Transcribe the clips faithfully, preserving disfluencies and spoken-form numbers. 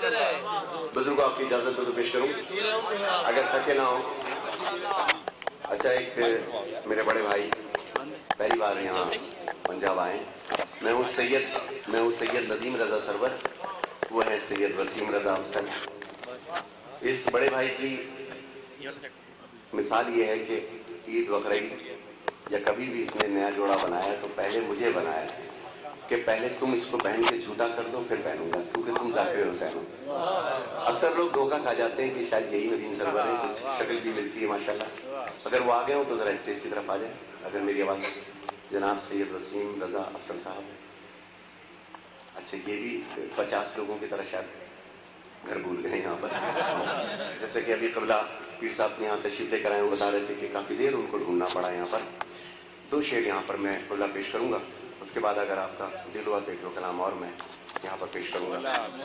बुजुर्गों आपकी इजाजत हो तो पेश करूं, अगर थके ना हो। अच्छा, एक मेरे बड़े भाई पहली बार यहाँ पंजाब आए। मैं हूँ सैयद मैं हूँ सैयद नदीम रजा सरवर, वो है सैयद वसीम रजा अफसर। इस बड़े भाई की मिसाल ये है कि ईद बकरीद या कभी भी इसने नया जोड़ा बनाया तो पहले मुझे बनाया कि पहले तुम इसको पहन के झूठा कर दो फिर पहनूंगा, क्योंकि तुम जाकिर हुसैन हो। अक्सर लोग धोखा खा जाते हैं कि शायद यही नदीम सरवर है, कुछ शक्ल भी मिलती है माशाल्लाह। अगर वो आ गए हो तो जरा स्टेज की तरफ आ जाए। अगर मेरी आवाज़ जनाब सैयद वसीम रजा अफसर साहब। अच्छा, ये भी पचास लोगों की तरह शायद घर भूल गए यहाँ पर। जैसे कि अभी कबला पीर साहब यहाँ तशरीफ लेकर आए, वो बता रहे थे कि काफ़ी देर उनको ढूंढना पड़ा यहाँ पर। दो शेर यहाँ पर मैं कबला पेश करूँगा, उसके बाद अगर आपका दिल हुआ तो एक दो कलाम और मैं यहाँ पर पेश करूँगा।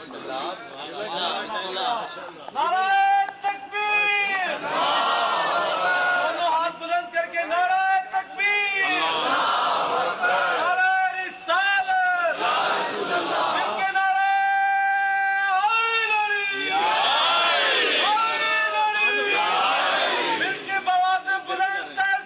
नारे तकबीर, दोनों हाथ बुलंद करके नारे तकबीर, नारे रिसालत, मिलके नारे हैदरी, मिलके बवाज़ बुलंद कर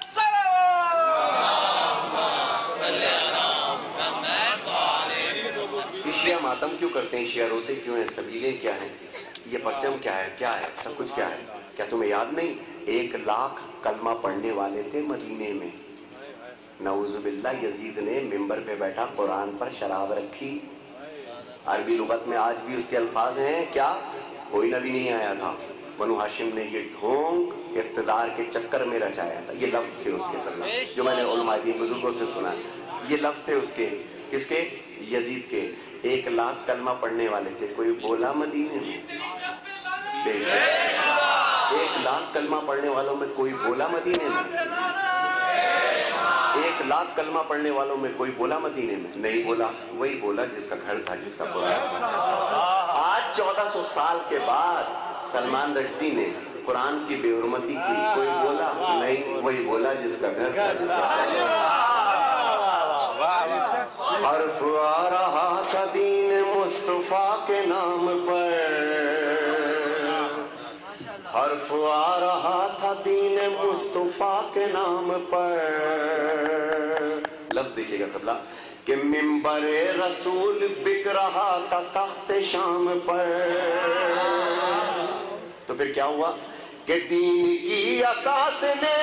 सलावत। शिया मातम क्यों करते हैं, शिया रोते क्यों हैं, सबीलें क्या हैं, ये परचम क्या है, क्या है, सब कुछ क्या है? क्या तुम्हें याद नहीं, एक लाख कलमा पढ़ने वाले थे मदीने में। नऊजुबिल्लाह, यजीद ने मिंबर पे बैठा कुरान पर शराब रखी। अरबी लुगत में आज भी उसके अल्फाज हैं, क्या कोई नबी नहीं आया था, बनु हाशिम ने ये ढोंग इख्तिदार के चक्कर में रचाया था। ये लफ्ज थे उसके, जो मैंने उलमा दीन बुजुर्गों से सुना, ये लफ्ज थे उसके। किसके? यजीद के। एक लाख कलमा पढ़ने वाले थे, कोई बोला मदीने में? एक लाख कलमा पढ़ने वालों में कोई बोला मदीने में? एक लाख कलमा पढ़ने वालों में कोई बोला मदीने में? नहीं बोला। वही बोला जिसका घर था, जिसका कुरान था। आज चौदह सौ साल के बाद सलमान रश्दी ने कुरान की बेहुरमती की, कोई बोला नहीं। वही बोला जिसका घर था, जिसका हर्फ आ रहा था दीन मुस्तफा के नाम पर, हर्फ आ रहा था दीन मुस्तफा के नाम पर। लफ्ज देखिएगा कबला कि मिंबरे रसूल बिक रहा था तख्त शाम पर। तो फिर क्या हुआ कि दीन की असास ने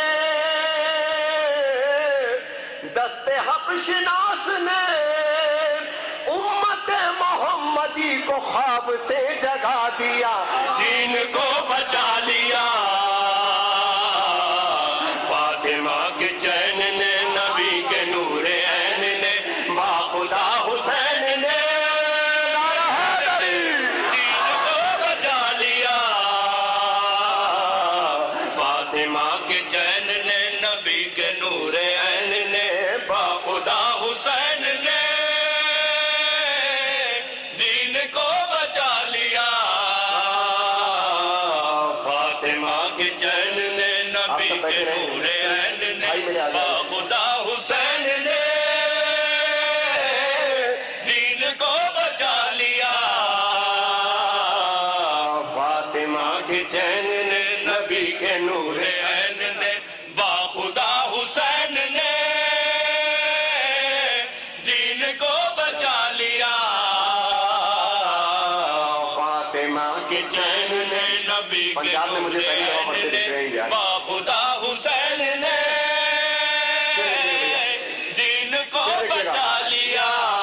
दस्ते हबशनास ने उम्मत मोहम्मदी को ख्वाब से जगा दिया, दीन को बचा लिया। फातिमा के चैन ने, नबी के नूरे ऐन ने, बाखुदा हुसैन ने दीन को बचा लिया। फातिमा के चैन ने, नबी के नूरे ऐन ने, बाखुदा हुसैन ने दीन को बचा लिया। फातिमा के चैन ने, नबी के नूरे ऐन ने, बाखुदा हुसैन ने दीन को बचा लिया। फातिमा के चैन ने, नबी के नूरे ऐन ने, बाखुदा हुसैन ने दीन को बचा लिया। फातिमा के चैन ने, नबी के नूरे ऐन ने, बाखुदा हुसैन ने दीन को बचा लिया।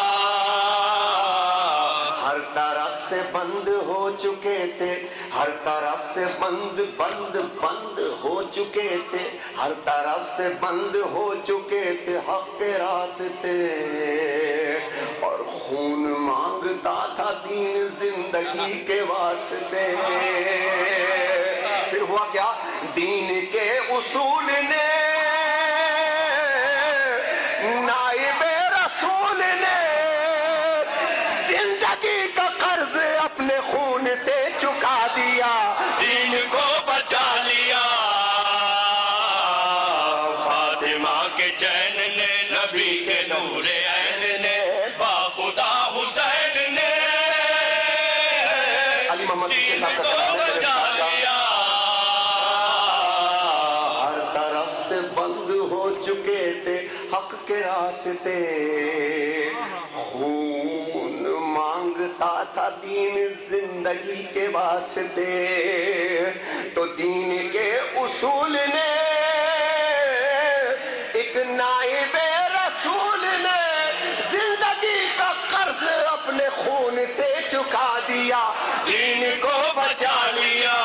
हर तरफ से बंद हो चुके थे, हर तरफ से बंद बंद बंद हो चुके थे, हर तरफ से बंद हो चुके थे हक के रास्ते, और खून मांगता था दीन जिंदगी के वास्ते। फिर हुआ क्या? दीन के उसूल ने, नाइबे रसूल ने जिंदगी का कर्ज अपने खून से चुका दिया, दीन को बचा लिया। फातिमा के चैन ने, नबी के नूरे ऐन ने, बाखुदा हुसैन ने سے بند ہو چکے تھے حق کے راستے، خون مانگتا تھا دین زندگی کے واسطے، تو دین کے اصول نے ایک نائب رسول نے زندگی کا قرض اپنے خون سے چکا دیا، دین کو بچا لیا۔